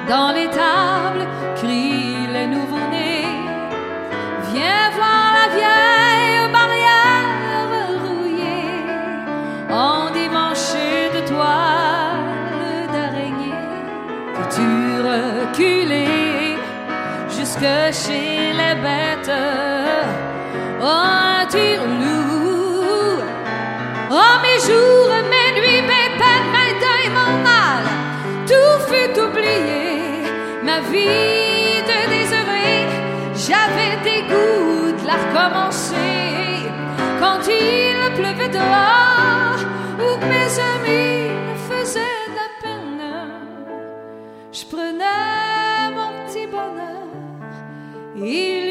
dans l'étable crient les nouveau-nés. Viens voir la vieille barrière rouillée, endimanchée de toile d'araignée. Peux-tu reculer jusque chez les bêtes? Oh, un tire-loup. Oh, mes jours, mes nuits, mes peines, mes deuils, mon mal, tout fut oublié. Ma vie de désœuvrée, j'avais des goûts de la recommencer. Quand il pleuvait dehors, ou que mes amis me faisaient de la peine, je prenais mon petit bonheur. Il